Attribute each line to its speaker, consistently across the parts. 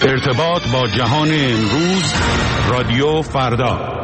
Speaker 1: ارتباط با جهان امروز، رادیو فردا.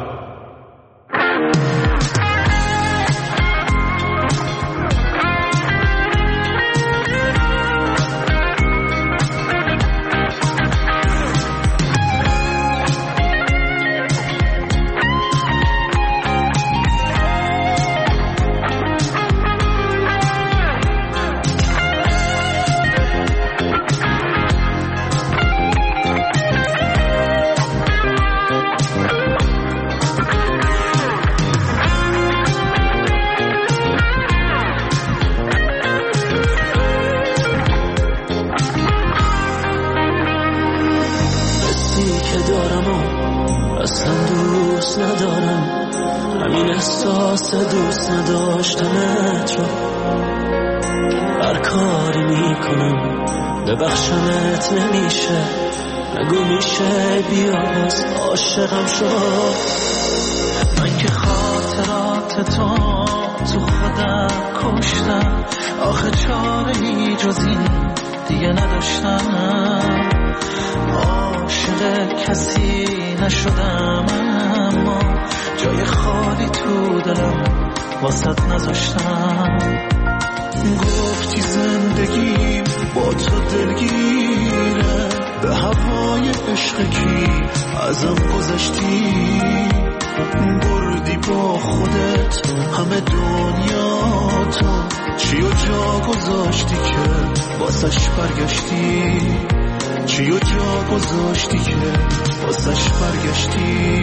Speaker 2: دوست نداشتمت رو هر کاری میکنم ببخشمت نمیشه، نگو میشه بیا باز عاشقم شد. من که خاطرات تو خودم کشتم، آخه چاره‌ای جز این دیگه نداشتم. عاشق کسی نشدم اما جای خالی تو دلم واسط نذاشتم. گفتی زندگیم با تو دلگیره، به هوای عشق کی ازم گذشتی. بردی با خودت همه دنیا، تو چی و جا گذاشتی که واسش برگشتی. چی و جا گذاشتی که واسش برگشتی.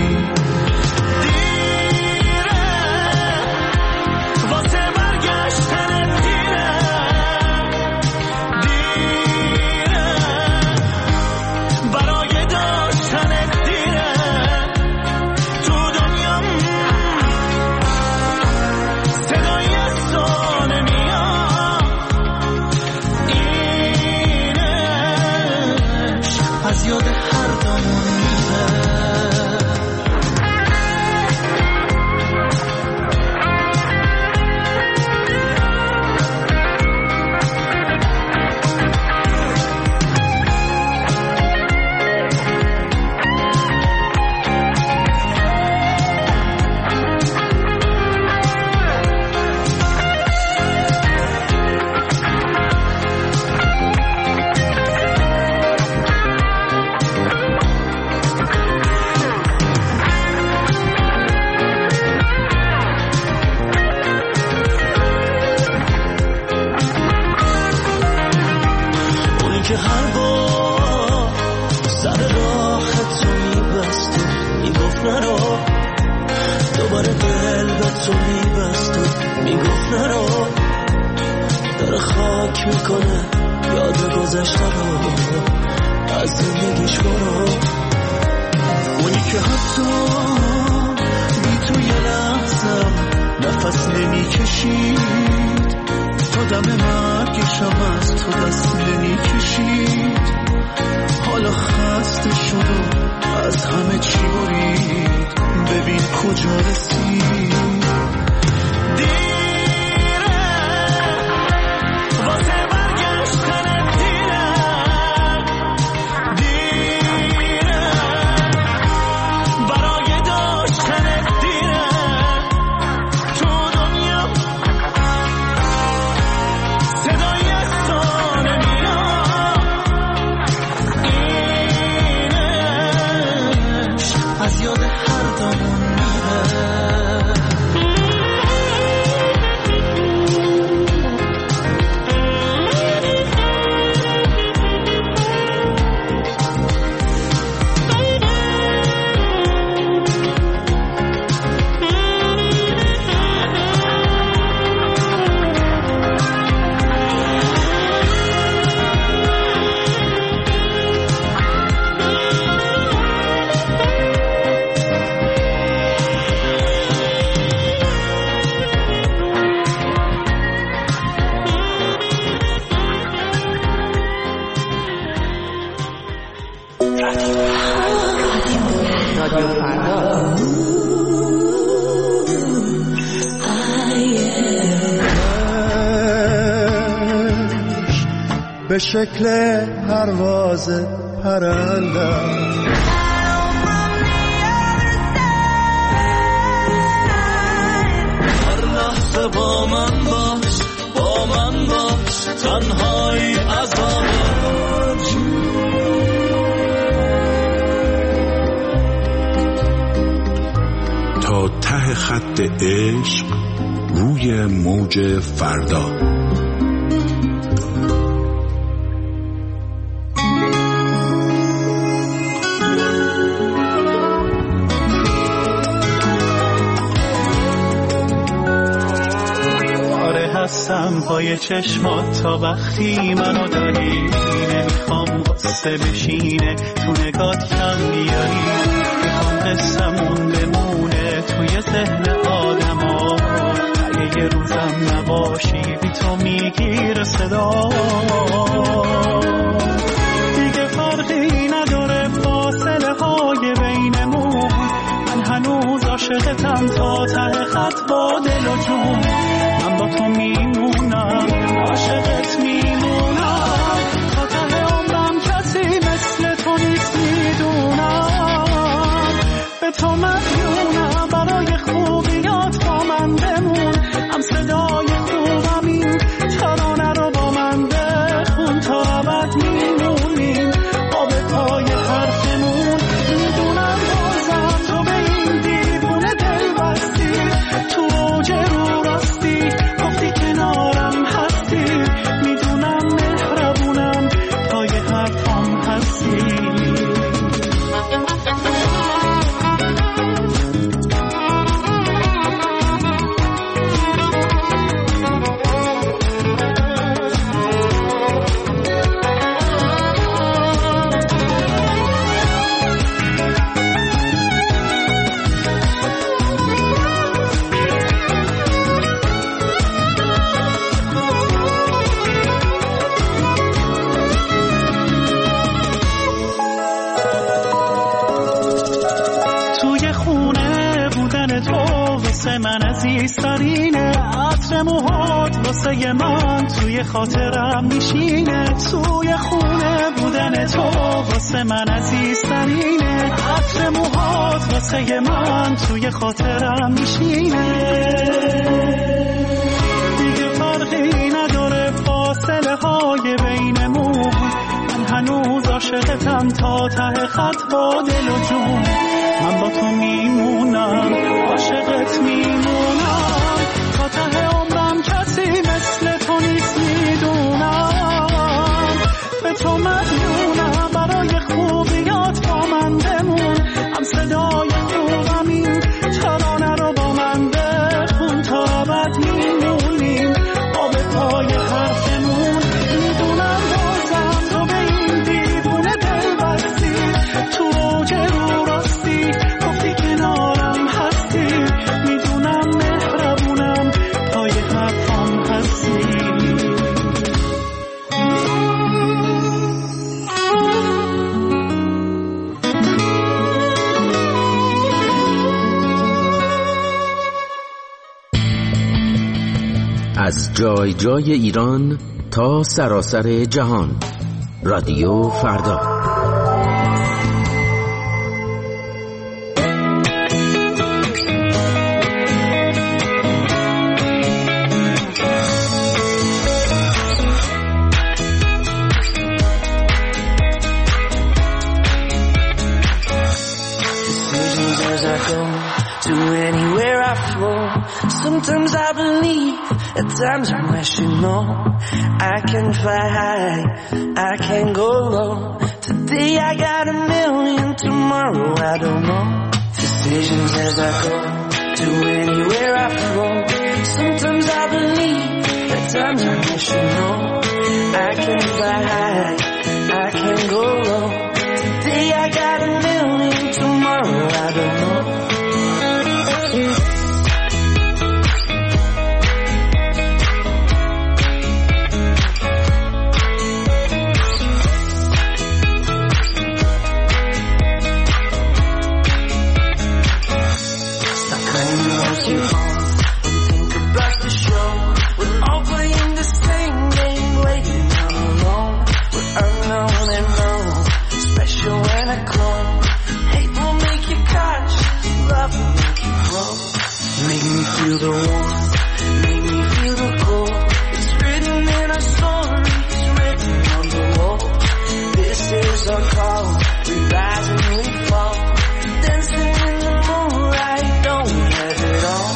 Speaker 3: به شکل پرواز پرندم.
Speaker 2: هر لحظه با من باش، با من باش، تنهایی عذابم.
Speaker 1: تا ته خط عشق روی موج فردا.
Speaker 4: هستم پای چشمات تا وقتی منو داری، نمیخوام غصه بشینه تو نگات کم بیاری، میخوام قصمون بمونه توی ذهن آدم ها، اگه یه روزم نباشی بی تو میگیره صدا. دیگه فرقی نداره فاصله های بینمون، من هنوز عاشقتم تا ته خط با دل و جون، من با تو میمونم عاشقت میمونم تا ته عمرم، کسی مثل تو نیست میدونم، به تو مدیونم برای خوبیات با من بمون، هم صدای خوبم این ترانه رو با من بخون تا ابد میمونیم آب پای حرفمون. میدونم بازم تو به این دیوونه دل بستی، تو اوج رو راستی گفتی کنارم هستی، میدونم مهربونم پای حرفام هستی. من عزیزترینه، عطر موهات واسه من توی خاطرم میشینه، توی خونه بودن تو واسه من عزیزترینه، عطر موهات واسه من توی خاطرم میشینه. دیگه فرقی نداره فاصله های بینمون، من هنوز عاشقتم تا ته خط با دل و جون، من با تو میمونم عاشقت میمونم تا ته عمرم، کسی مثل تو نیست میدونم، به تو مدیونم برای خوبیات با من بمون، هم صدای خوبم این ترانه رو با من بخون تا ابد میمونیم آب پای حرفمون. میدونم بازم تو به این دیوونه دل بستی، تو اوج رو راستی گفتی کنارم هستی، میدونم مهربونم پای حرفام هستی.
Speaker 5: از جای جای ایران تا سراسر جهان، رادیو فردا.
Speaker 2: Sometimes I believe, at times I'm rational. I can fly high, I can go low. Today I got a million, tomorrow I don't know. Decisions as I go, to anywhere I flow. Sometimes I believe, at times I'm rational. I can fly high, I can go low. Today I got a million, tomorrow I don't know. Think about the show, we're all playing the same game, waiting on alone. cynical. Hate will make you conscious, love will make you grow. Make me feel the warmth, make me feel the cold. It's written in our stories, written on the wall. This is our call, we rise and we fall. Dancing in the moonlight, don't have it all.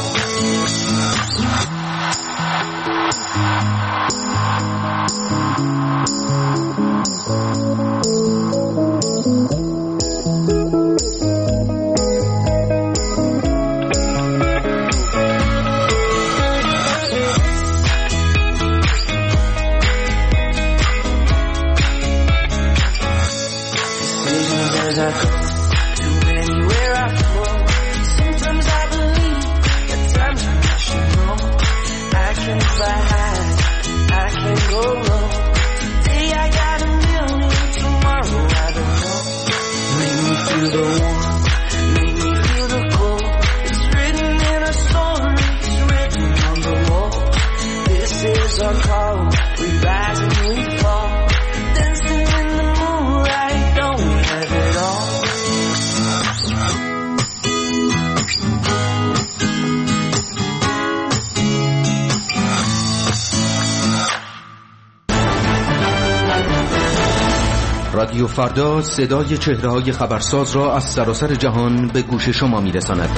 Speaker 2: As I go to anywhere I flow, sometimes I believe, at times I'm not sure. I can fly high, I can go low. Today I got a million, tomorrow I don't know. Make me feel the warmth, make me feel the cold. It's written in our stories, written on the wall. This is our call, we rise and we fall. Dancing in the moonlight, don't we have it all?
Speaker 5: رادیو فردا صدای چهره‌های خبرساز را از سراسر جهان به گوش شما می‌رساند.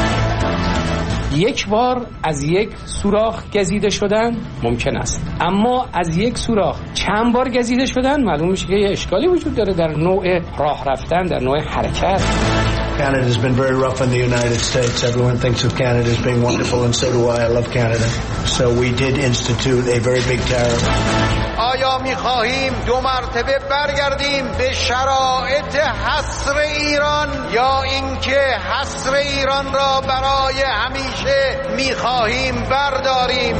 Speaker 6: یک بار از یک سوراخ گزیده شدن ممکن است، اما از یک سوراخ چند بار گزیده شدن معلوم میشه که یه اشکالی وجود داره در نوع راه رفتن، در نوع حرکت.
Speaker 7: Canada has been very rough in the United States. Everyone thinks of Canada as being wonderful, and so do I. I love Canada. So we did institute a very big tariff.
Speaker 8: آیا می‌خواهیم دو مرتبه برگردیم به شرایط حصر ایران یا اینکه حصر ایران را برای همیشه می‌خواهیم برداریم؟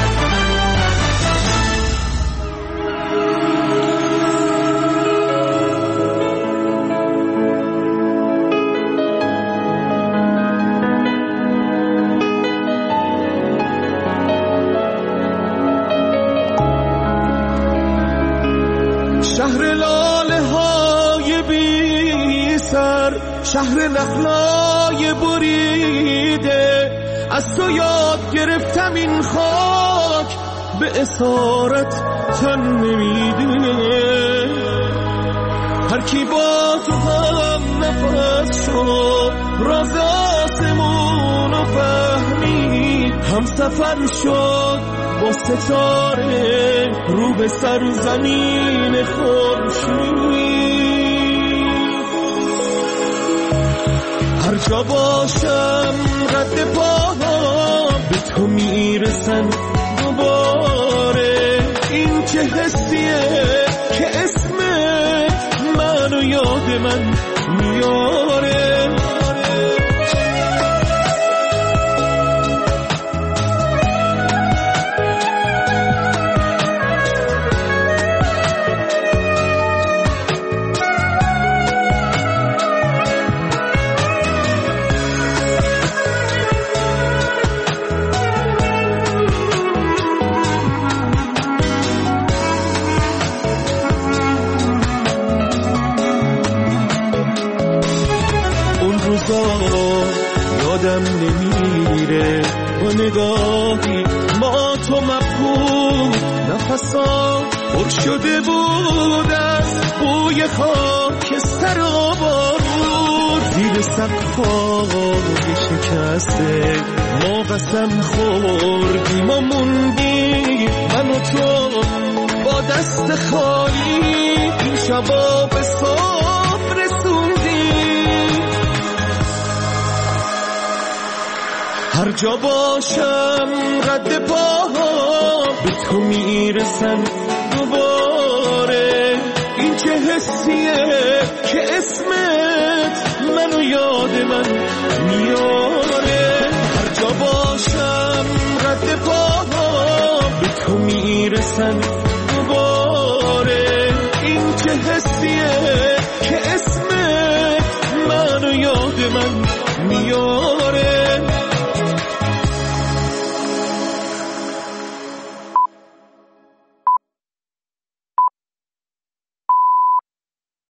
Speaker 3: شهر لاله های بی سر، شهر نخلای بریده، از تو یاد گرفتم این خاک به اسارت تن نمیده. هر کی با تو هم نفس شد، راز آسمونو فهمید، هم سفر شد با ستاره رو به سرزمین خورشید. هر جا باشم رد پاهم به تو میرسن دوباره. این چه حسیه که اسمت منو یاد من میاره. یادم نمیره با نگاهی ما تو مبهوت، نفسا پر شده بود از بوی خاک سر آبارود. زیر سقفای شکسته ما قسم خوردیم و موندیم، من و تو با دست خالی این شبا به صبح رسوندیم. هر جا باشم رد پاها به تو میرسن دوباره. این چه حسیه که اسمت منو یاد من میاره. هر جا باشم رد پاها به تو میرسن دوباره. این چه حسیه که اسمت منو یاد من میاره.